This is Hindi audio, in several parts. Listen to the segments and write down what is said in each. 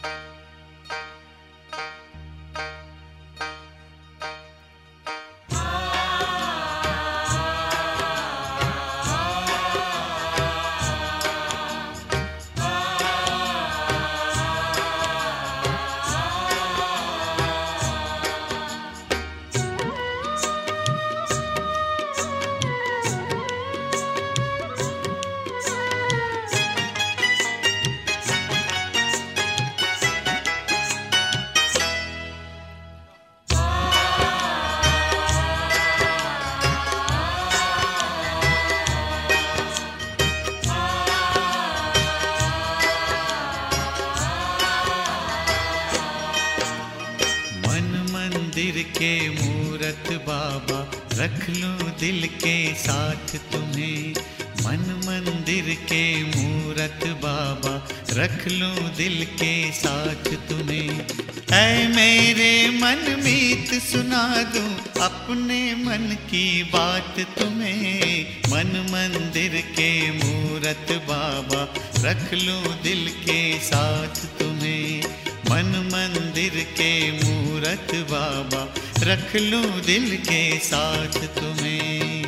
मंदिर के मूरत बाबा, रख लूं दिल के साथ तुम्हें। मन मंदिर के मूरत बाबा, रख लूं दिल के साथ तुम्हें। ऐ मेरे मन मीत सुना दूं अपने मन की बात तुम्हें। मन मंदिर के मूरत बाबा, रख लूं दिल के साथ तुम्हें। मन मंदिर के मूरत बाबा, रख लूं दिल के साथ तुम्हें।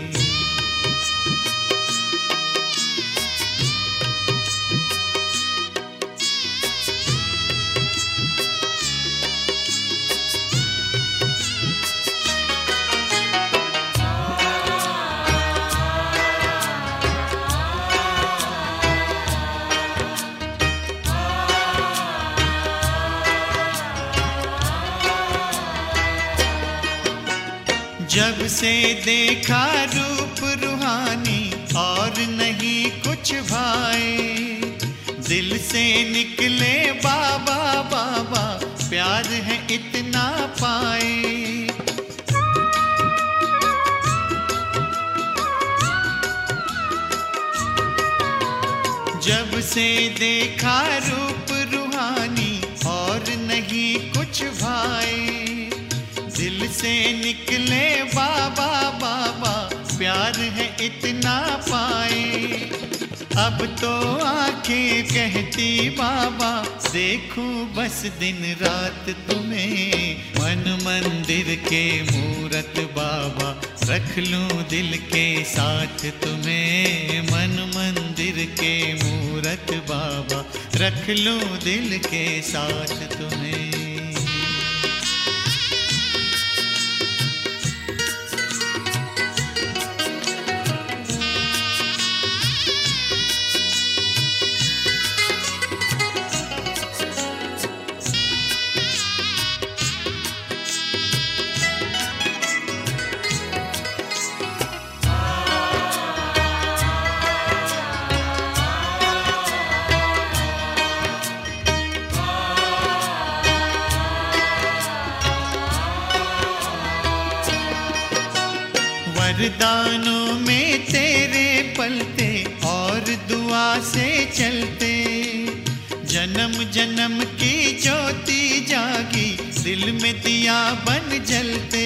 जब से देखा रूप रूहानी और नहीं कुछ भाए, दिल से निकले बाबा बाबा, प्यार है इतना पाए। जब से देखा रूप रूहानी और नहीं कुछ भाए, दिल से निकले बाबा बाबा, प्यार है इतना पाए। अब तो आंखें कहती बाबा, देखूं बस दिन रात तुम्हें। मन मंदिर के मूरत बाबा, रख लूं दिल के साथ तुम्हें। मन मंदिर के मूरत बाबा, रख लूं दिल के साथ तुम्हें। वरदानों में तेरे पलते और दुआ से चलते, जन्म जन्म की ज्योति जागी, दिल में दिया बन जलते।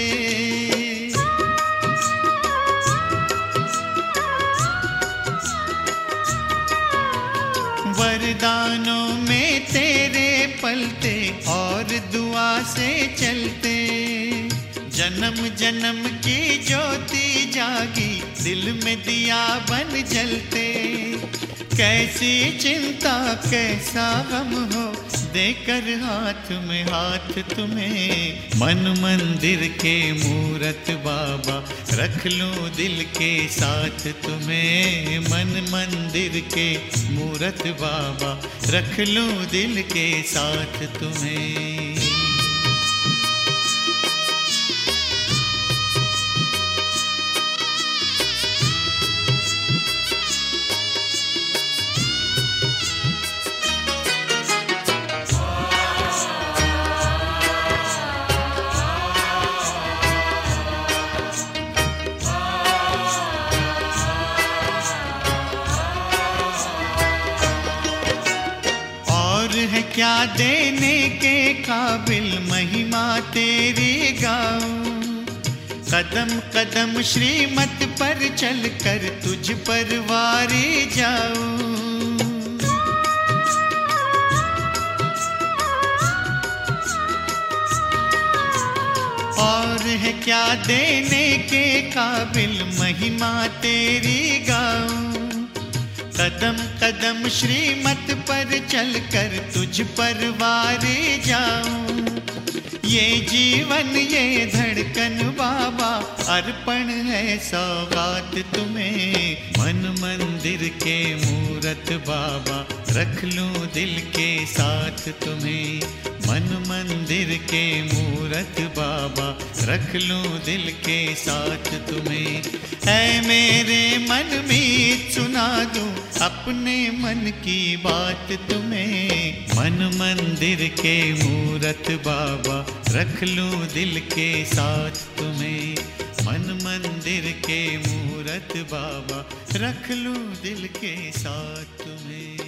वरदानों में तेरे पलते और दुआ से चलते, जन्म जन्म की ज्योति जागी, दिल में दिया बन जलते। कैसी चिंता कैसा गम हो, देकर हाथ में हाथ तुम्हें। मन मंदिर के मूरत बाबा, रख लूं दिल के साथ तुम्हें। मन मंदिर के मूरत बाबा, रख लूं दिल के साथ तुम्हें। है क्या देने के काबिल, महिमा तेरी गाऊं। कदम कदम श्रीमत पर चलकर तुझ पर वारी जाऊं। है क्या देने के काबिल, महिमा तेरी गाऊं। कदम कदम श्रीमत पर चलकर तुझ पर वारे जाऊं। ये जीवन ये धड़कन बाबा अर्पण है सौगात तुम्हें। मन मंदिर के मूरत बाबा रख लूं दिल के साथ तुम्हें। मन मंदिर के मूरत बाबा रख लूं दिल के साथ तुम्हें। ऐ मेरे मन में सुना दूं अपने मन की बात तुम्हें। मन मंदिर के मूरत बाबा रख लूं दिल के साथ तुम्हें। मन मंदिर के मूरत बाबा रख लूं दिल के साथ तुम्हें।